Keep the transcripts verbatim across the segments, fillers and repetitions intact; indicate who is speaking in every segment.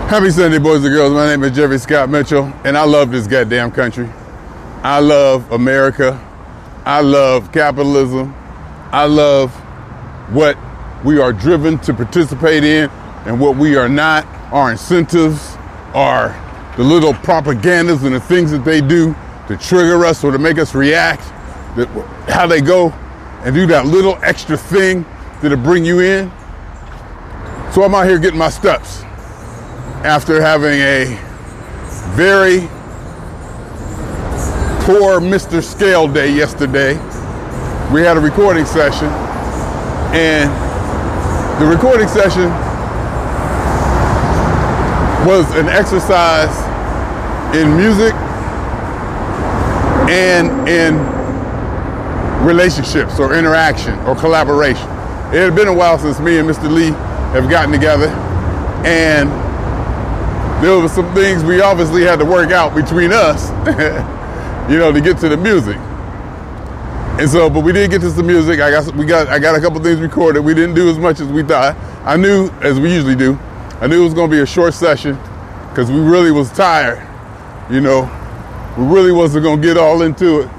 Speaker 1: Happy Sunday, boys and girls. My name is Jeffrey Scott Mitchell, and I love this goddamn country. I love America. I love capitalism. I love what we are driven to participate in and what we are not. Our incentives are the little propagandas and the things that they do to trigger us or to make us react, that how they go and do that little extra thing that'll bring you in. So I'm out here getting my steps after having a very poor Mister Scale day yesterday. We had a recording session, and the recording session was an exercise in music and in relationships or interaction or collaboration. It had been a while since me and Mister Lee have gotten together, and there were some things we obviously had to work out between us, you know, to get to the music. And so, but we did get to some music. I got, we got, I got a couple things recorded. We didn't do as much as we thought. I knew, as we usually do, I knew it was going to be a short session because we really was tired. You know, we really wasn't going to get all into it.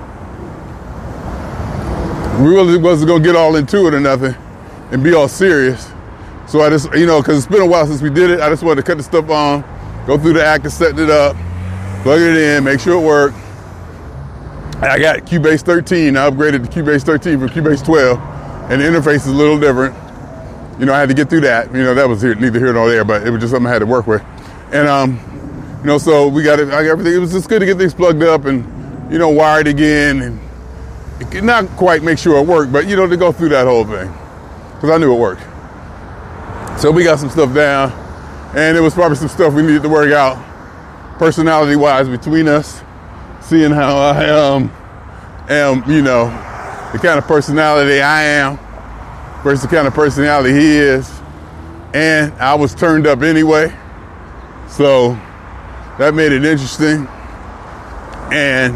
Speaker 1: We really wasn't going to get all into it or nothing and be all serious. So I just, you know, because it's been a while since we did it, I just wanted to cut the stuff on, go through the act of setting it up, plug it in, make sure it worked. I got Cubase thirteen. I upgraded to Cubase thirteen from Cubase twelve, and the interface is a little different. You know, I had to get through that. You know, that was here, neither here nor there, but it was just something I had to work with. And, um, you know, so we got it, I got everything. It was just good to get things plugged up and, you know, wired again, and it could not quite make sure it worked, but, you know, to go through that whole thing, because I knew it worked. So we got some stuff down, and it was probably some stuff we needed to work out personality-wise between us, seeing how I um, am, you know, the kind of personality I am versus the kind of personality he is. And I was turned up anyway, so that made it interesting. And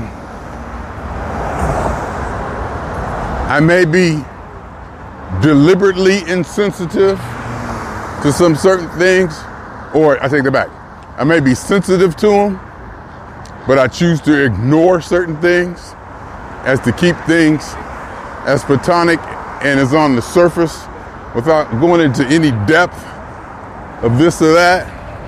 Speaker 1: I may be deliberately insensitive to some certain things, or I take that back. I may be sensitive to them, but I choose to ignore certain things as to keep things as platonic and as on the surface without going into any depth of this or that.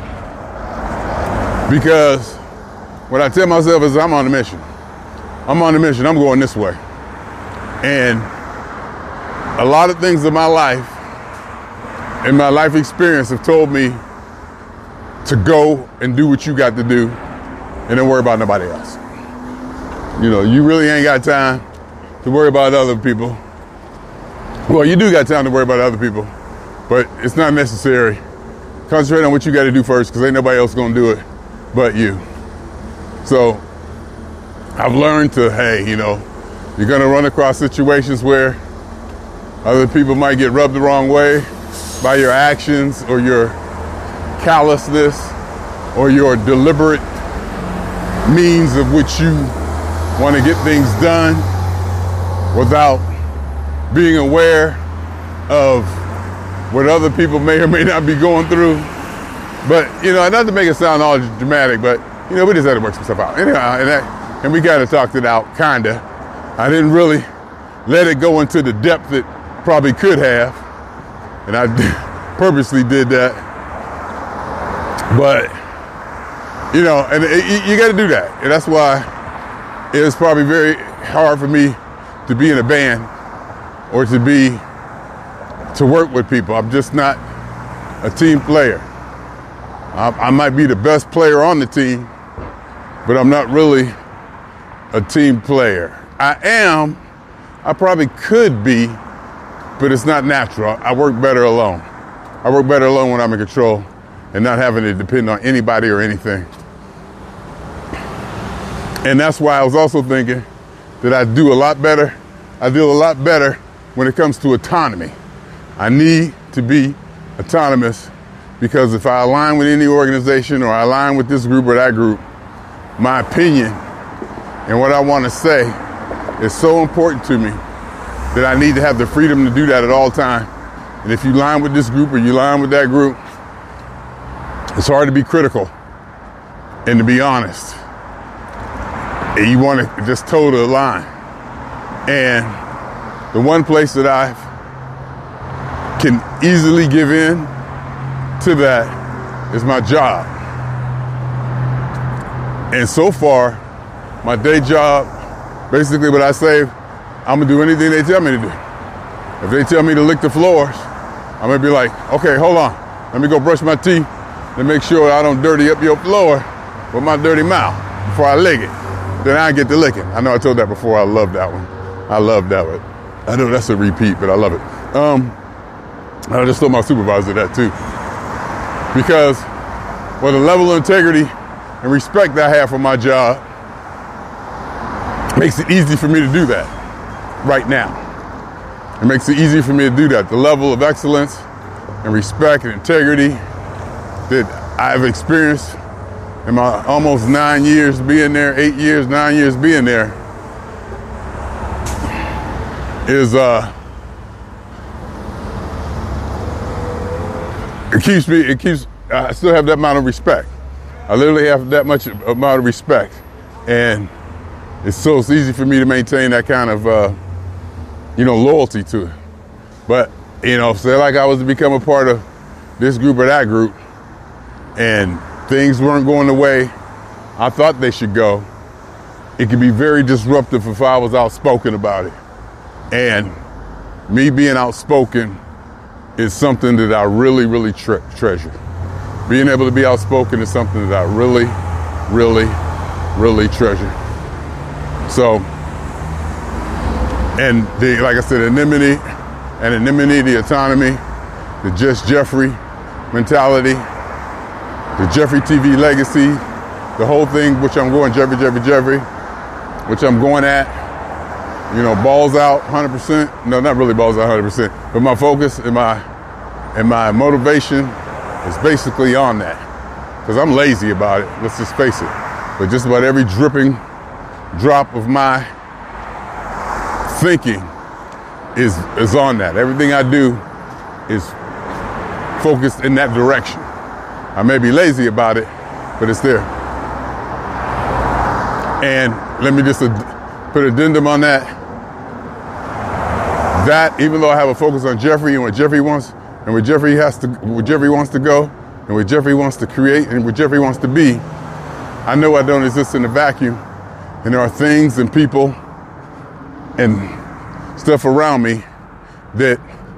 Speaker 1: Because what I tell myself is I'm on a mission. I'm on a mission. I'm going this way. And a lot of things in my life and my life experience have told me to go and do what you got to do and don't worry about nobody else. You know, you really ain't got time to worry about other people. Well, you do got time to worry about other people, but it's not necessary. Concentrate on what you got to do first, because ain't nobody else going to do it but you. So I've learned to, hey, you know, you're going to run across situations where other people might get rubbed the wrong way by your actions or your callousness or your deliberate means of which you want to get things done without being aware of what other people may or may not be going through. But, you know, not to make it sound all dramatic, but, you know, we just had to work some stuff out. Anyhow, and, that, and we kind of talked it out, kind of. I didn't really let it go into the depth it probably could have, and I purposely did that. But, you know, and it, you got to do that. And that's why it's probably very hard for me to be in a band or to be, to work with people. I'm just not a team player. I, I might be the best player on the team, but I'm not really a team player. I am, I probably could be, but it's not natural. I work better alone. I work better alone when I'm in control and not having to depend on anybody or anything. And that's why I was also thinking that I do a lot better. I do a lot better when it comes to autonomy. I need to be autonomous, because if I align with any organization or I align with this group or that group, my opinion and what I want to say is so important to me that I need to have the freedom to do that at all times. And if you line with this group or you line with that group, it's hard to be critical and to be honest. And you want to just toe the line. And the one place that I can easily give in to that is my job. And so far, my day job, basically what I say, I'm gonna do anything they tell me to do. If they tell me to lick the floors, I'm gonna be like, okay, hold on. Let me go brush my teeth and make sure I don't dirty up your floor with my dirty mouth before I lick it. Then I get to licking. I know I told that before. I love that one. I love that one. I know that's a repeat, but I love it. Um, I just told my supervisor that too. Because with the level of integrity and respect that I have for my job, makes it easy for me to do that right now. It makes it easy for me to do that. The level of excellence and respect and integrity that I've experienced in my almost nine years being there, eight years, nine years being there, is, uh, it keeps me, it keeps, I still have that amount of respect. I literally have that much amount of respect. And it's so it's easy for me to maintain that kind of, uh, you know, loyalty to it. But, you know, say like I was to become a part of this group or that group, and things weren't going the way I thought they should go, it could be very disruptive if I was outspoken about it. And me being outspoken is something that I really, really tre- treasure. Being able to be outspoken is something that I really, really, really treasure. So, and the, like I said, anonymity, anonymity, the autonomy, the Just Jeffrey mentality, the Jeffrey T V legacy, the whole thing, which I'm going Jeffrey, Jeffrey, Jeffrey, which I'm going at, you know, balls out one hundred percent. No, not really balls out one hundred percent, but my focus and my, and my motivation is basically on that. Because I'm lazy about it, let's just face it. But just about every dripping drop of my thinking is, is on that. Everything I do is focused in that direction. I may be lazy about it, but it's there. And let me just ad- put an addendum on that. That, even though I have a focus on Jeffrey and what Jeffrey wants, and where Jeffrey has to, where Jeffrey wants to go, and where Jeffrey wants to create, and where Jeffrey wants to be, I know I don't exist in a vacuum. And there are things and people and stuff around me that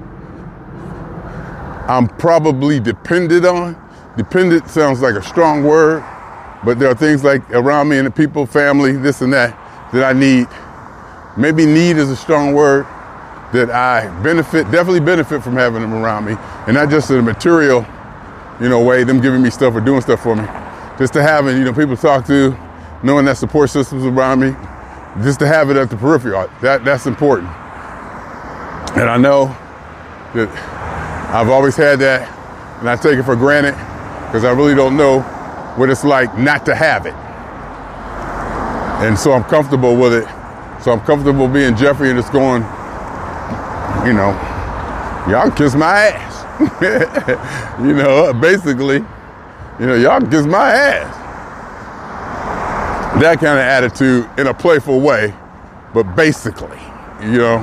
Speaker 1: I'm probably dependent on. Dependent sounds like a strong word, but there are things like around me and the people, family, this and that, that I need. Maybe need is a strong word, that I benefit, definitely benefit from having them around me. And not just in a material, you know, way, them giving me stuff or doing stuff for me. Just to have it, you know, people to talk to, knowing that support system's around me, just to have it at the periphery, that, that's important. And I know that I've always had that, and I take it for granted, because I really don't know what it's like not to have it. And so I'm comfortable with it. So I'm comfortable being Jeffrey and just going, you know, y'all kiss my ass. You know, basically, you know, y'all kiss my ass. That kind of attitude in a playful way, but basically, you know.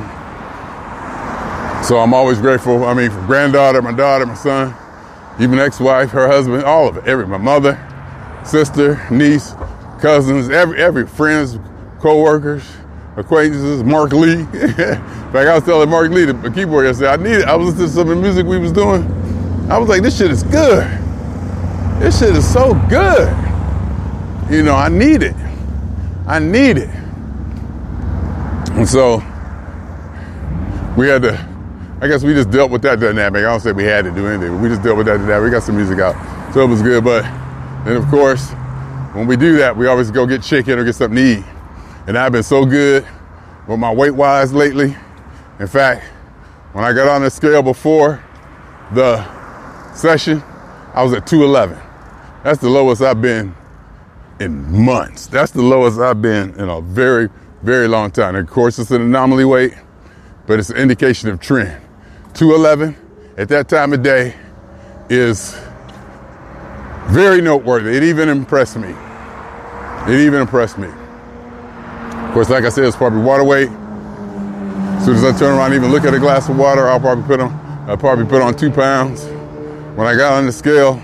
Speaker 1: So I'm always grateful. I mean, for granddaughter, my daughter, my son, even ex-wife, her husband, all of it. Every, my mother, sister, niece, cousins, every, every friends, co-workers, acquaintances, Mark Lee. In fact, I was telling Mark Lee, the keyboard yesterday, I needed, I was listening to some of the music we was doing. I was like, this shit is good. This shit is so good. You know, I need it. I need it. And so we had to, I guess we just dealt with that dynamic. I don't say we had to do anything, but we just dealt with that dynamic. We got some music out. So it was good. But then, of course, when we do that, we always go get chicken or get something to eat. And I've been so good with my weight-wise lately. In fact, when I got on the scale before the session, I was at two eleven. That's the lowest I've been in months. That's the lowest I've been in a very, very long time. And of course, it's an anomaly weight, but it's an indication of trend. two eleven at that time of day is Very noteworthy. It even impressed me. It even impressed me. Of course, like I said, it's probably water weight. As soon as I turn around and even look at a glass of water, I'll probably put on, I'll probably put on two pounds. When I got on the scale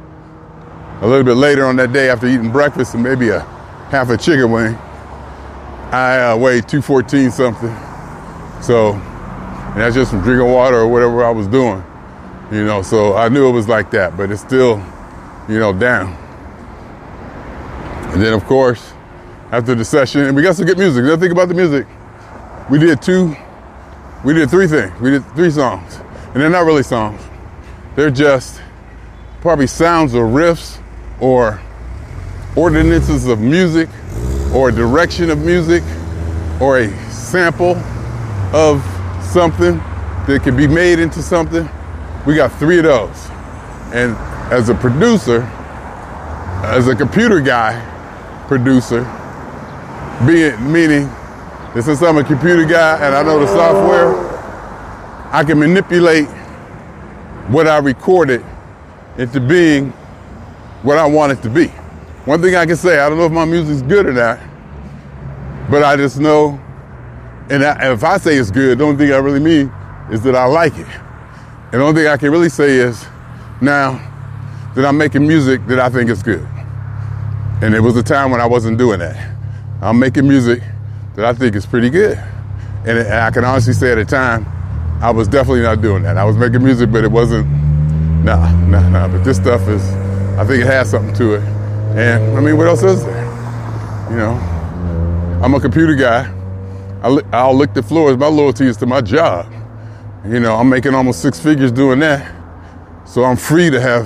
Speaker 1: a little bit later on that day after eating breakfast and maybe a half a chicken wing, I uh, weighed two fourteen something. So, and that's just from drinking water or whatever I was doing, you know, so I knew it was like that, but it's still, you know, down. And then, of course, after the session, and we got some good music. Now think about the music. We did two, we did three things. We did three songs. And they're not really songs. They're just probably sounds or riffs or ordinances of music or a direction of music or a sample of something that can be made into something. We got three of those. And as a producer, as a computer guy, producer, being meaning that since I'm a computer guy and I know the software, I can manipulate what I recorded into being what I want it to be. One thing I can say, I don't know if my music's good or not, but I just know, and I, if I say it's good, the only thing I really mean is that I like it. And the only thing I can really say is now that I'm making music that I think is good. And it was a time when I wasn't doing that. I'm making music that I think is pretty good. And, it, and I can honestly say at the time, I was definitely not doing that. I was making music, but it wasn't, nah, nah, nah. But this stuff is, I think it has something to it. And I mean, what else is there? You know, I'm a computer guy. I li- I'll lick the floors. My loyalty is to my job. You know, I'm making almost six figures doing that. So I'm free to have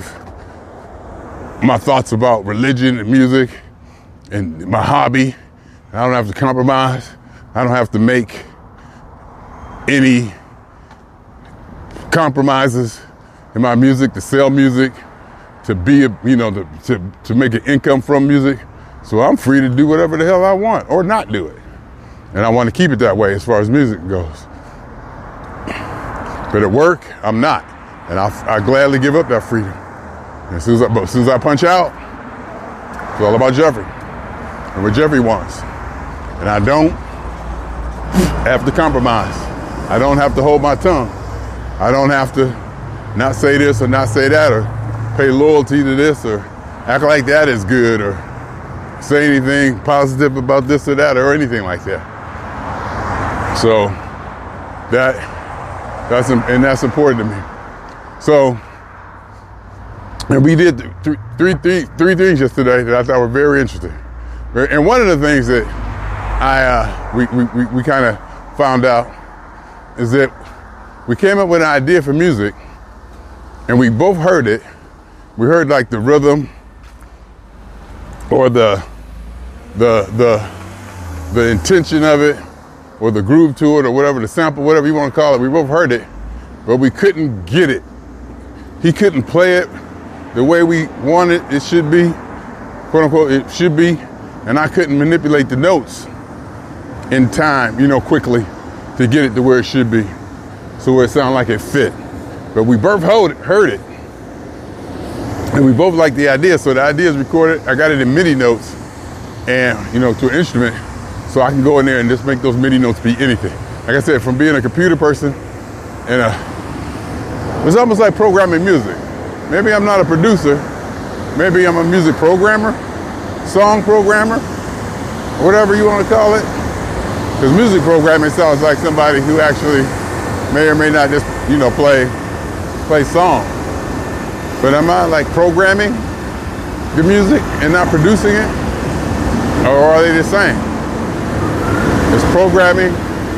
Speaker 1: my thoughts about religion and music and my hobby. I don't have to compromise. I don't have to make any compromises in my music to sell music, to be, a, you know, to, to, to make an income from music. So I'm free to do whatever the hell I want or not do it. And I want to keep it that way as far as music goes. But at work, I'm not. And I, I gladly give up that freedom. And as soon as, I, as soon as I punch out, it's all about Jeffrey and what Jeffrey wants. And I don't have to compromise. I don't have to hold my tongue. I don't have to not say this or not say that or pay loyalty to this or act like that is good or say anything positive about this or that or anything like that. So that that's and that's important to me. So and we did th- three, three, three things yesterday that I thought were very interesting. And one of the things that I uh, we we we kind of found out is that we came up with an idea for music, and we both heard it. We heard like the rhythm, or the the the the intention of it, or the groove to it, or whatever, the sample, whatever you want to call it. We both heard it, but we couldn't get it. He couldn't play it the way we wanted it should be, quote unquote, it should be, and I couldn't manipulate the notes in time, you know, quickly to get it to where it should be, so where it sounded like it fit. But we both heard it, and we both liked the idea. So the idea is recorded. I got it in MIDI notes, and you know, to an instrument, so I can go in there and just make those MIDI notes be anything. Like I said, from being a computer person, and a, it's almost like programming music. Maybe I'm not a producer. Maybe I'm a music programmer, song programmer, whatever you want to call it. Because music programming sounds like somebody who actually may or may not just, you know, play play songs. But am I like programming the music and not producing it? Or are they the same? It's programming,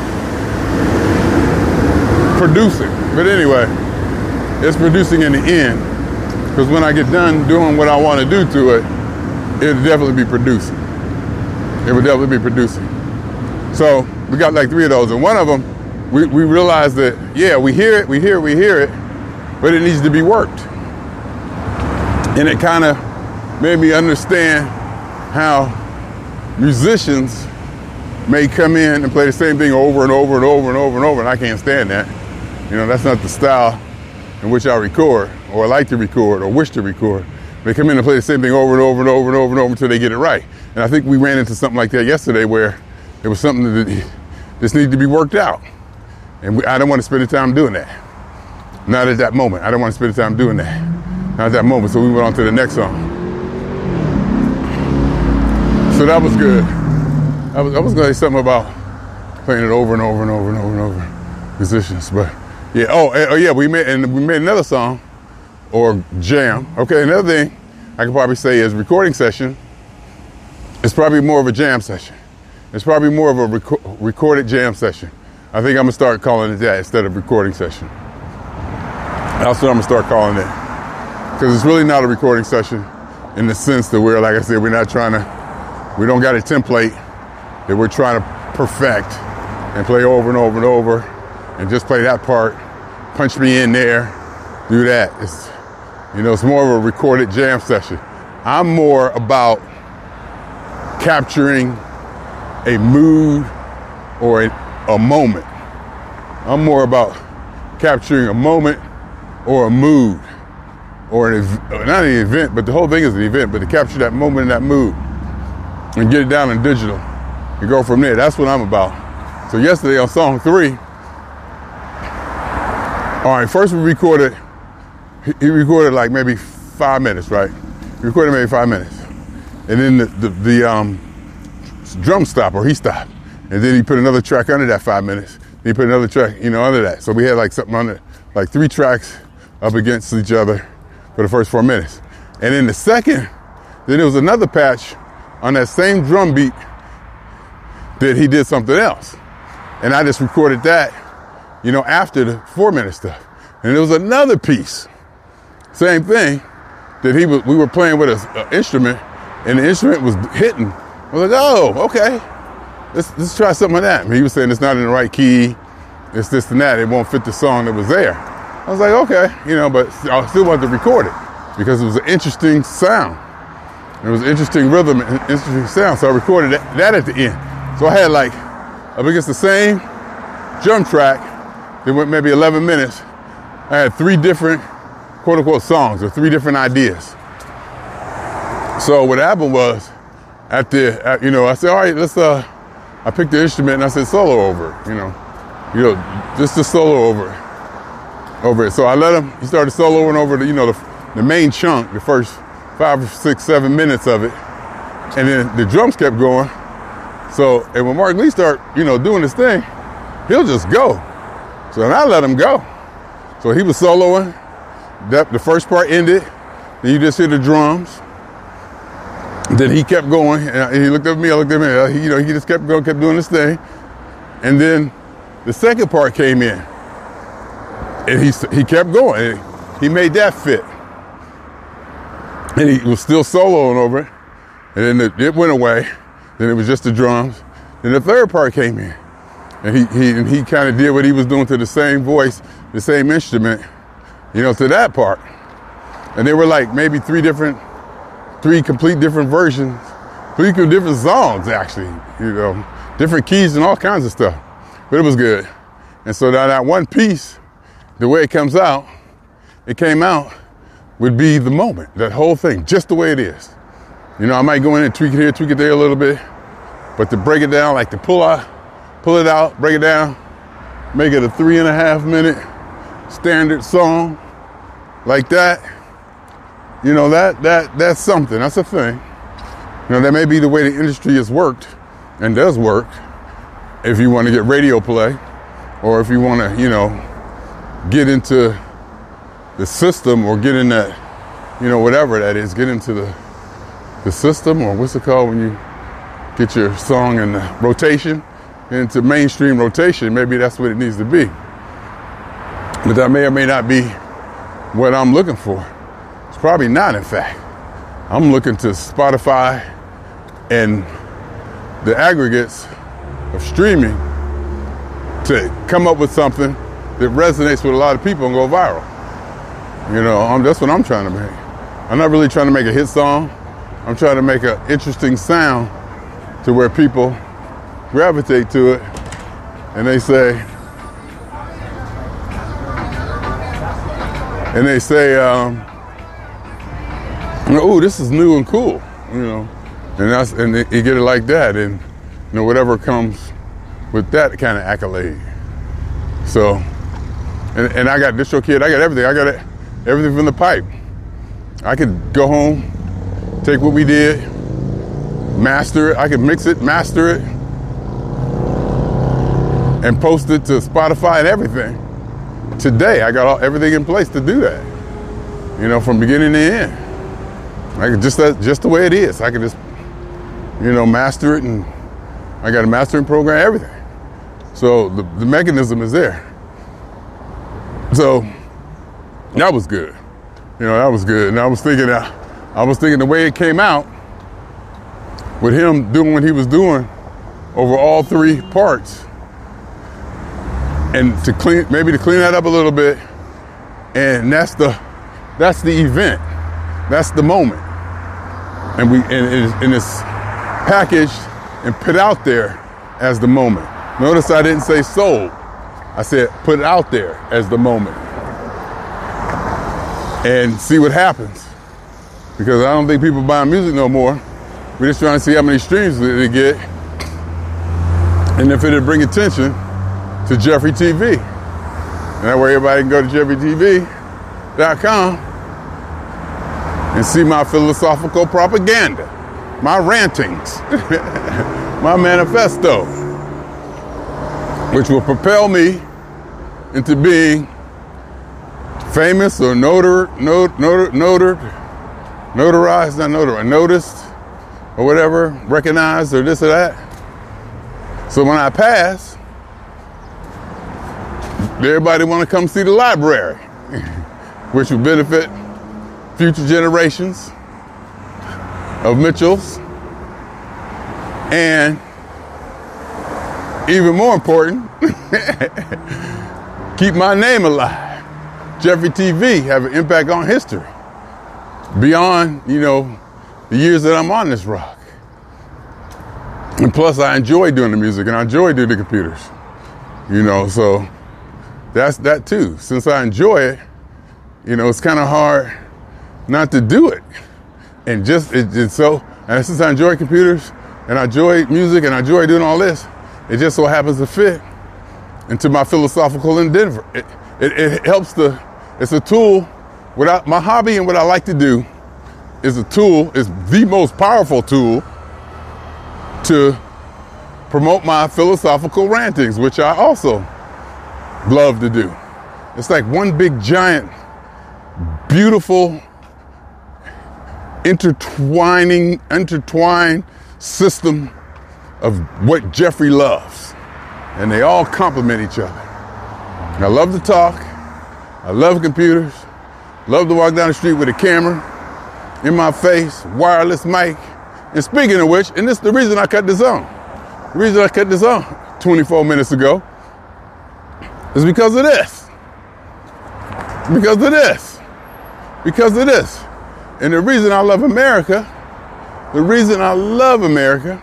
Speaker 1: producing. But anyway, it's producing in the end. Because when I get done doing what I want to do to it, it'll definitely be producing. It will definitely be producing. So we got like three of those, and one of them, we, we realized that, yeah, we hear it, we hear it, we hear it, but it needs to be worked. And it kind of made me understand how musicians may come in and play the same thing over and over and over and over and over, and I can't stand that. You know, that's not the style in which I record, or like to record, or wish to record. They come in and play the same thing over and over and over and over and over until they get it right. And I think we ran into something like that yesterday where it was something that just needed to be worked out. And we, I don't want to spend the time doing that. Not at that moment. I don't want to spend the time doing that. Not at that moment. So we went on to the next song. So that was good. I was, I was going to say something about playing it over and over and over and over and over musicians. But yeah, oh, oh yeah, we made, and we made another song or jam. Okay, another thing I could probably say is recording session. It's probably more of a jam session. It's probably more of a rec- recorded jam session. I think I'm gonna start calling it that instead of recording session. That's what I'm gonna start calling it. Because it's really not a recording session in the sense that we're, like I said, we're not trying to, we don't got a template that we're trying to perfect and play over and over and over and just play that part, punch me in there, do that. It's, you know, it's more of a recorded jam session. I'm more about capturing a mood or a, a moment. I'm more about capturing a moment or a mood or an ev- not an event, but the whole thing is an event, but to capture that moment and that mood and get it down in digital and go from there. That's what I'm about. So yesterday on song three, all right, first we recorded, he recorded like maybe five minutes, right? He recorded maybe five minutes. And then the, the, the um, drum stopped, or he stopped. And then he put another track under that five minutes. He put another track, you know, under that. So we had like something under, like three tracks up against each other for the first four minutes. And in the second, then there was another patch on that same drum beat that he did something else. And I just recorded that, you know, after the four minute stuff. And there was another piece, same thing, that he was, we were playing with an instrument, and the instrument was hitting. I was like, oh, okay. Let's, let's try some of that. And he was saying it's not in the right key. It's this and that. It won't fit the song that was there. I was like, okay, you know, but I still wanted to record it because it was an interesting sound. It was an interesting rhythm and interesting sound. So I recorded that, that at the end. So I had like, up against the same drum track that went maybe eleven minutes. I had three different quote unquote songs or three different ideas. So what happened was, at the, at, you know, I said, all right, let's, uh, I picked the instrument and I said solo over it, you know, you know, just a solo over it, over it. So I let him, he started soloing over the, you know, the, the main chunk, the first five, six, seven minutes of it. And then the drums kept going. So, and when Mark Lee started, you know, doing his thing, he'll just go. So then I let him go. So he was soloing, that, the first part ended, then you just hear the drums. Then he kept going, and he looked at me, I looked at him, he, you know, he just kept going, kept doing his thing. And then the second part came in, and he he kept going, and he made that fit. And he was still soloing over it, and then it, it went away, then it was just the drums. Then the third part came in, and he he, and he kind of did what he was doing to the same voice, the same instrument, you know, to that part. And they were like maybe three different, three complete different versions, three different songs actually, you know, different keys and all kinds of stuff. But it was good. And so now that one piece, the way it comes out, it came out would be the moment, that whole thing, just the way it is. You know, I might go in and tweak it here, tweak it there a little bit, but to break it down, like to pull out, pull it out, break it down, make it a three and a half minute standard song like that. You know, that that that's something. That's a thing. You know, that may be the way the industry has worked and does work if you want to get radio play or if you want to, you know, get into the system or get in that, you know, whatever that is, get into the the system, or what's it called when you get your song in the rotation, into mainstream rotation. Maybe that's what it needs to be. But that may or may not be what I'm looking for. Probably not, in fact. I'm looking to Spotify and the aggregates of streaming to come up with something that resonates with a lot of people and go viral. You know, I'm, that's what I'm trying to make. I'm not really trying to make a hit song. I'm trying to make an interesting sound to where people gravitate to it and they say, and they say, um, oh, this is new and cool, you know, and that's and you get it like that, and you know whatever comes with that kind of accolade. So, and, and I got Distro Kid, I got everything, I got it, everything from the pipe. I could go home, take what we did, master it. I could mix it, master it, and post it to Spotify and everything. Today, I got all, everything in place to do that. You know, from beginning to end. I could just that, just the way it is. I could just, you know, master it, and I got a mastering program, everything. So the, the mechanism is there. So that was good. You know, that was good. And I was thinking, uh, I was thinking the way it came out, with him doing what he was doing over all three parts, and to clean, maybe to clean that up a little bit, and that's the, that's the event, that's the moment, and we and, it, and it's packaged and put out there as the moment. Notice I didn't say sold, I said put it out there as the moment, and see what happens, because I don't think people buying music no more. We're just trying to see how many streams they get, and if it'll bring attention to Jeffrey T V. And that way everybody can go to Jeffrey T V dot com and see my philosophical propaganda, my rantings, my manifesto, which will propel me into being famous or notar, not, notar, notar, notarized, not notarized, noticed, or whatever, recognized, or this or that. So when I pass, everybody want to come see the library, which will benefit future generations of Mitchells. And even more important, keep my name alive. Jeffrey T V have an impact on history beyond, you know, the years that I'm on this rock. And plus I enjoy doing the music, and I enjoy doing the computers, you know, so that's that too. Since I enjoy it, you know, it's kind of hard not to do it. And just, it, it's so, and since I enjoy computers, and I enjoy music, and I enjoy doing all this, it just so happens to fit into my philosophical endeavor. It, it, it helps to, it's a tool, without my hobby and what I like to do is a tool, is the most powerful tool to promote my philosophical rantings, which I also love to do. It's like one big giant, beautiful, intertwining, intertwined system of what Jeffrey loves. And they all complement each other. I love to talk. I love computers. Love to walk down the street with a camera in my face, wireless mic. And speaking of which, and this is the reason I cut this on. The reason I cut this on twenty-four minutes ago is because of this. Because of this. Because of this. And the reason I love America, the reason I love America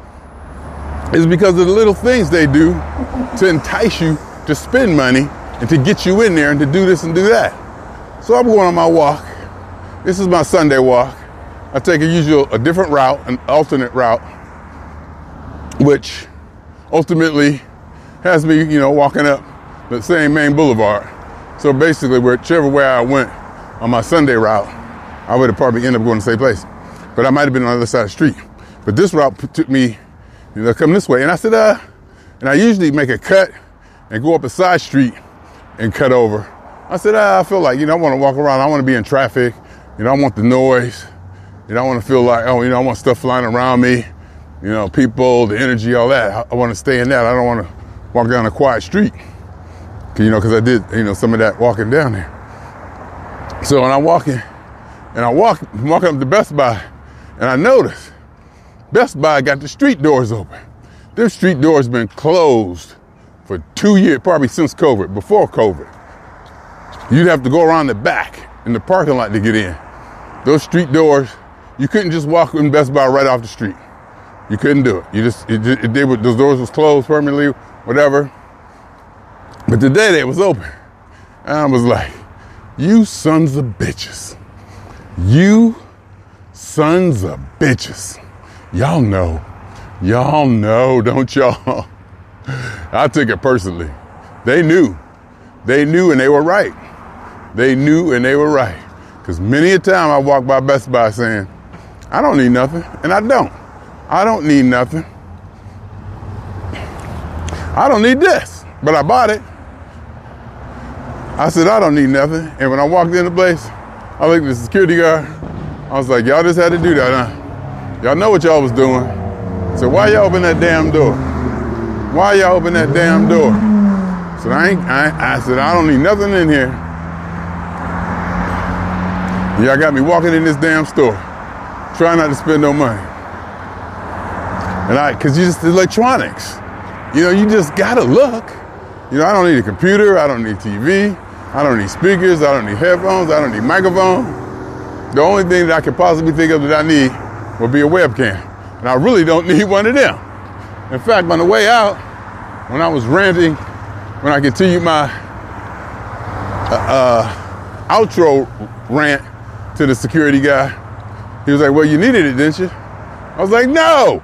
Speaker 1: is because of the little things they do to entice you to spend money and to get you in there and to do this and do that. So I'm going on my walk. This is my Sunday walk. I take a usual, a different route, an alternate route, which ultimately has me, you know, walking up the same main boulevard. So basically, whichever way I went on my Sunday route, I would have probably ended up going to the same place. But I might have been on the other side of the street. But this route took me, you know, come this way. And I said, uh, and I usually make a cut and go up a side street and cut over. I said, uh, I feel like, you know, I want to walk around. I want to be in traffic. You know, I want the noise. You know, I want to feel like, oh, you know, I want stuff flying around me. You know, people, the energy, all that. I, I want to stay in that. I don't want to walk down a quiet street. You know, because I did, you know, some of that walking down there. So when I'm walking, and I walk, walking up to Best Buy, and I notice Best Buy got the street doors open. Their street doors been closed for two years, probably since COVID, before COVID. You'd have to go around the back in the parking lot to get in. Those street doors, you couldn't just walk in Best Buy right off the street. You couldn't do it. You just, it, it, they were, those doors was closed permanently, whatever. But today they was open. And I was like, you sons of bitches. You sons of bitches. Y'all know. Y'all know, don't y'all? I took it personally. They knew. They knew and they were right. They knew and they were right. Because many a time I walk by Best Buy saying, I don't need nothing. And I don't. I don't need nothing. I don't need this. But I bought it. I said, I don't need nothing. And when I walked in the place, I looked at the security guard. I was like, y'all just had to do that, huh? Y'all know what y'all was doing. So why y'all open that damn door? Why y'all open that damn door? So I, ain't, I, I said, I don't need nothing in here. Y'all got me walking in this damn store, trying not to spend no money. And I, cause you just electronics. You know, you just gotta look. You know, I don't need a computer, I don't need T V, I don't need speakers, I don't need headphones, I don't need microphone. The only thing that I could possibly think of that I need would be a webcam. And I really don't need one of them. In fact, on the way out, when I was ranting, when I continued my uh, uh, outro rant to the security guy, he was like, well, you needed it, didn't you? I was like, no,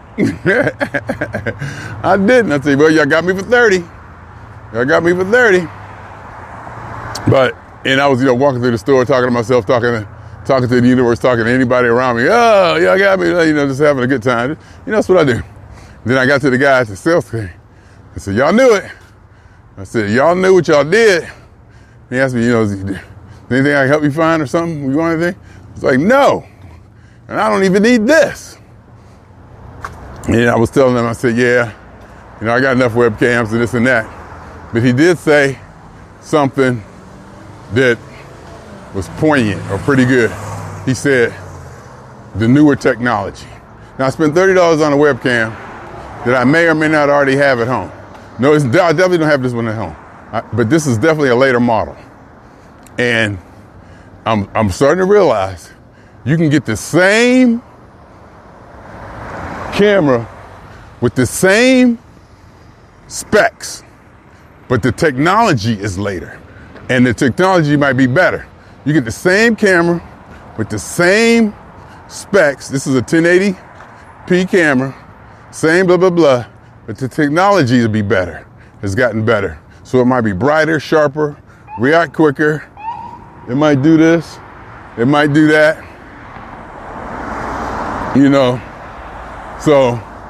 Speaker 1: I didn't. I said, well, y'all got me for thirty. Y'all got me for thirty. But, and I was, you know, walking through the store, talking to myself, talking to, talking to the universe, talking to anybody around me. Oh, y'all got me, you know, just having a good time. You know, that's what I do. Then I got to the guy at the sales thing. I said, y'all knew it. I said, y'all knew what y'all did. He asked me, you know, is there anything I can help you find or something? You want anything? I was like, no. And I don't even need this. And I was telling him, I said, yeah, you know, I got enough webcams and this and that. But he did say something that was poignant or pretty good. He said, the newer technology. Now, I spent thirty dollars on a webcam that I may or may not already have at home. No, it's, I definitely don't have this one at home. I, but this is definitely a later model. And I'm, I'm starting to realize you can get the same camera with the same specs, but the technology is later. And the technology might be better. You get the same camera with the same specs. This is a ten eighty p camera, same blah, blah, blah, but the technology will be better. It's gotten better. So it might be brighter, sharper, react quicker. It might do this. It might do that. You know, so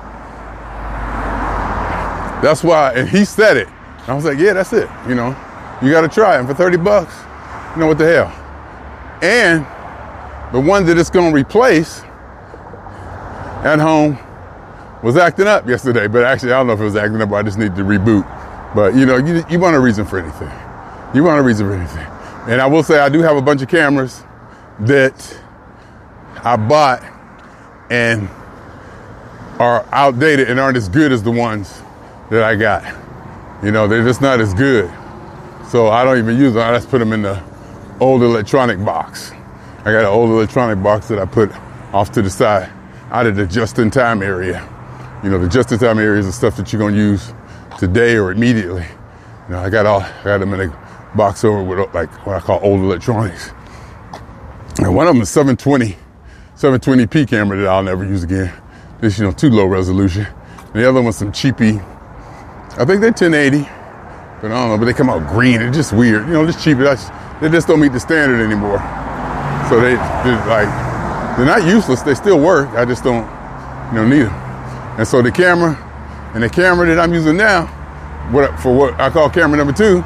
Speaker 1: that's why, and he said it. I was like, yeah, that's it. You know, you got to try it. And for thirty bucks, you know, what the hell? And the one that it's going to replace at home was acting up yesterday. But actually, I don't know if it was acting up or I just need to reboot. But, you know, you, you want a reason for anything. You want a reason for anything. And I will say I do have a bunch of cameras that I bought and are outdated and aren't as good as the ones that I got. You know, they're just not as good. So I don't even use them. I just put them in the old electronic box. I got an old electronic box that I put off to the side out of the just-in-time area. You know, the just-in-time area is the stuff that you're going to use today or immediately. You know, I got all, I got them in a box over with like what I call old electronics. And one of them is seven twenty, seven twenty p camera that I'll never use again. This, you know, too low resolution. And the other one's some cheapy, I think they're ten eighty, but I don't know, but they come out green. It's just weird. You know, just cheap. That's, they just don't meet the standard anymore. So they, they're like, they're not useless. They still work. I just don't, you know, need them. And so the camera, and the camera that I'm using now, what for what I call camera number two,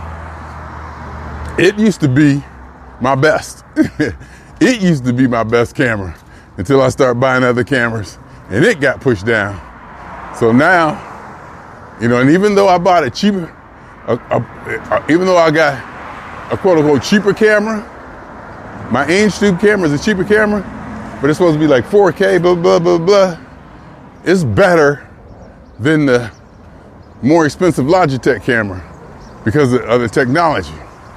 Speaker 1: it used to be my best. It used to be my best camera until I started buying other cameras, and it got pushed down. So now, you know, and even though I bought a cheaper, a, a, a, even though I got a quote unquote cheaper camera, my AimStube camera is a cheaper camera, but it's supposed to be like four K, blah, blah, blah, blah. It's better than the more expensive Logitech camera because of, of the technology.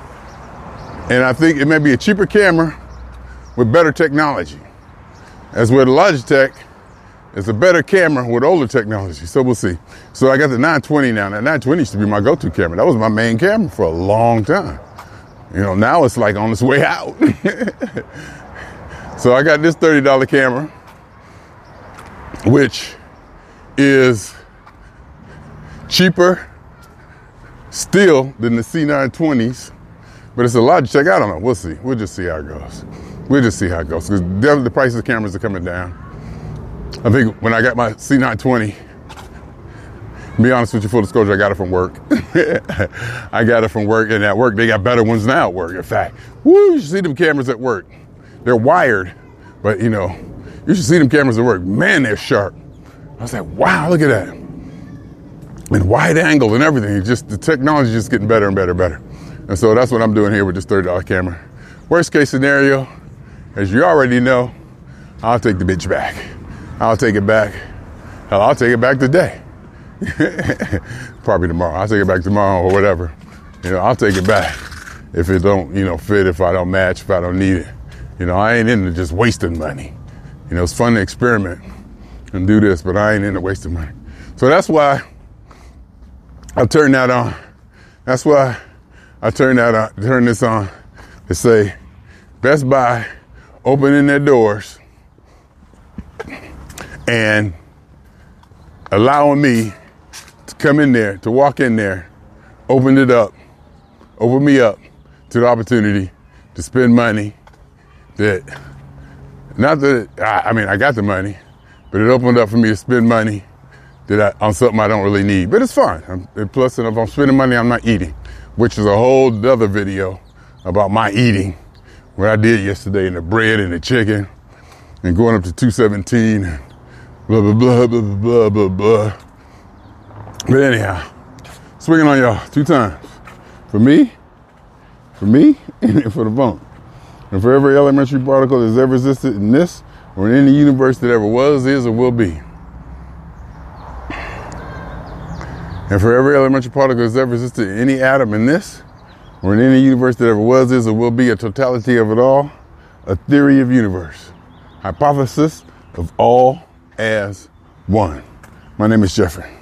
Speaker 1: And I think it may be a cheaper camera with better technology. As with Logitech, it's a better camera with older technology. So we'll see. So I got the nine twenty now. That nine twenty used to be my go-to camera. That was my main camera for a long time. You know, now it's like on its way out. So I got this thirty dollar camera which is cheaper still than the C nine twenties, but it's a Logitech. I don't know. We'll see. We'll just see how it goes. We'll just see how it goes, because definitely the price of the cameras are coming down. I think when I got my C nine twenty, to be honest with you, full disclosure, I got it from work. I got it from work, and at work, they got better ones now at work. In fact, woo, you should see them cameras at work. They're wired, but you know, you should see them cameras at work. Man, they're sharp. I was like, wow, look at that. And wide angle and everything. It's just, the technology is just getting better and better and better. And so that's what I'm doing here with this thirty dollar camera. Worst case scenario, as you already know, I'll take the bitch back. I'll take it back. Hell, I'll take it back today. Probably tomorrow. I'll take it back tomorrow or whatever. You know, I'll take it back if it don't, you know, fit, if I don't match, if I don't need it. You know, I ain't into just wasting money. You know, it's fun to experiment and do this, but I ain't into wasting money. So that's why I turn that on. That's why I turn that on, turn this on to say Best Buy opening their doors and allowing me to come in there, to walk in there, open it up, open me up to the opportunity to spend money that, not that, I, I mean, I got the money, but it opened up for me to spend money that I, on something I don't really need. But it's fine. I'm, and plus, if I'm spending money, I'm not eating, which is a whole other video about my eating, what I did yesterday, and the bread and the chicken, and going up to two seventeen, and blah, blah, blah, blah, blah, blah, blah. But anyhow, swinging on y'all two times. For me, for me, and for the bump. And for every elementary particle that's ever existed in this or in any universe that ever was, is, or will be. And for every elementary particle that's ever existed in any atom in this or in any universe that ever was, is, or will be, a totality of it all, a theory of universe. Hypothesis of all as one. My name is Jeffrey.